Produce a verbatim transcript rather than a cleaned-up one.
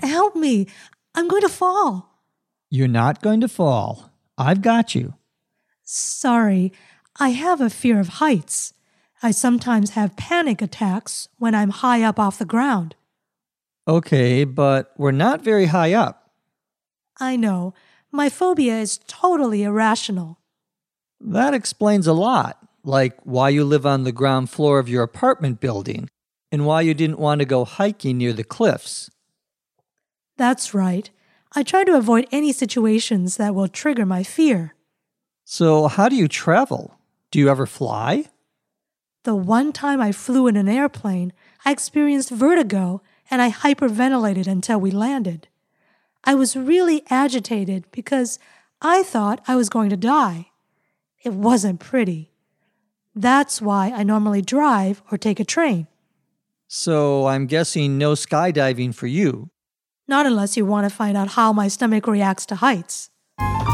help me. I'm going to fall. You're not going to fall. I've got you. Sorry, I have a fear of heights. I sometimes have panic attacks when I'm high up off the ground. Okay, but we're not very high up. I know. My phobia is totally irrational. That explains a lot, like why you live on the ground floor of your apartment building and why you didn't want to go hiking near the cliffs. That's right. I try to avoid any situations that will trigger my fear. So how do you travel? Do you ever fly? The one time I flew in an airplane, I experienced vertigo and I hyperventilated until we landed. I was really agitated because I thought I was going to die. It wasn't pretty. That's why I normally drive or take a train. So I'm guessing no skydiving for you. Not unless you want to find out how my stomach reacts to heights.